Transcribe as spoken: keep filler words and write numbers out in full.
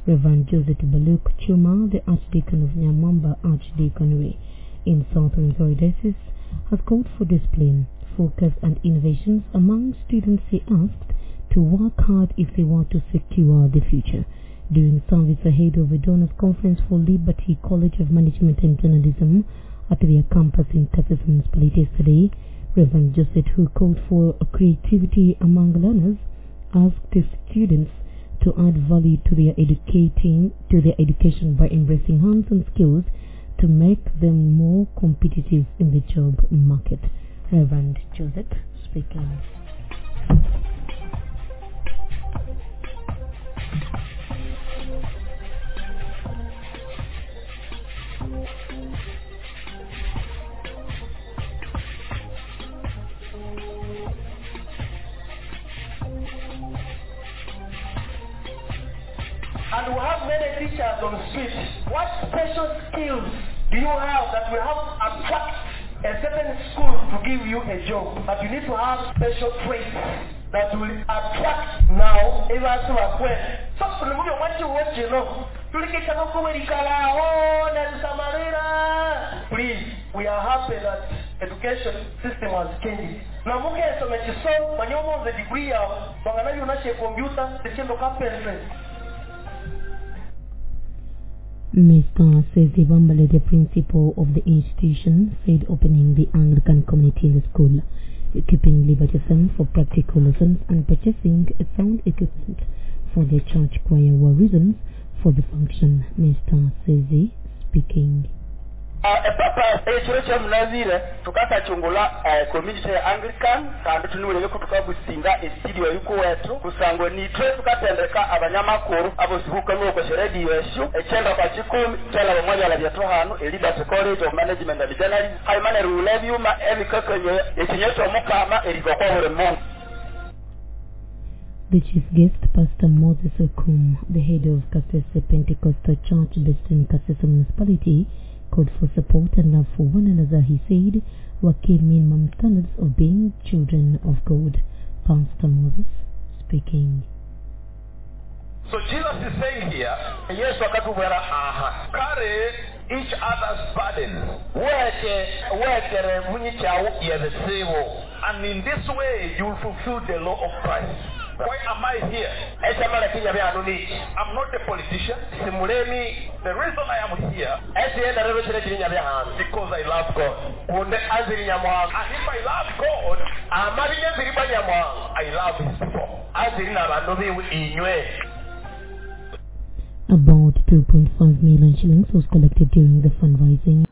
Reverend Joseph Baluk Chuma, the Archdeacon of Nyamwamba Archdeaconry in Southern Diocese, has called for discipline, focus and innovations among students. He asked to work hard if they want to secure the future. During service ahead of a donors conference for Liberty College of Management and Journalism at their campus in Kasese Municipality yesterday, Reverend Joseph, who called for creativity among learners, asked the students to add value to their educating to their education by embracing hands-on skills to make them more competitive in the job market. Reverend Joseph speaking. And we have many teachers on the street. What special skills do you have that will help attract a certain school to give you a job? But you need to have special traits that will attract now even to a point. So, what you want to know? Please, we are happy that education system has changed. Now, we can so much so when you want the degree of computer, the chamber carpentry. Mister Sezi Bambale, the principal of the institution, said opening the Anglican community in the school, equipping Liberty Fund for practical lessons and purchasing sound equipment for the church choir were reasons for the function. Mister Sezi speaking. Papa ekirocha munazire tukata chungula community Anglican kandi tunuleke tukabusinga studio yuko wetu kusango nitwe tukatendeka abanyamakuru abosibuka nuko radio eshu echenda kwa chikumi tela bamoja la byatohano Liberty College of Management and Journalism haimana rulevyu ma emikakonye ekinyeto mukama erigoko buremo. The chief guest, Pastor Moses Okum, the head of Kasese Pentecostal Church based in Kasese Municipality, called for support and love for one another. He said, Wake minimum standards of being children of God. Pastor Moses speaking. So Jesus is saying here, yes, aha, carry each other's burdens. And in this way, you will fulfill the law of Christ. Why am I here? I'm not a politician. The reason I am here is because I love God. And if I love God, I love His people. About two point five million shillings was collected during the fundraising.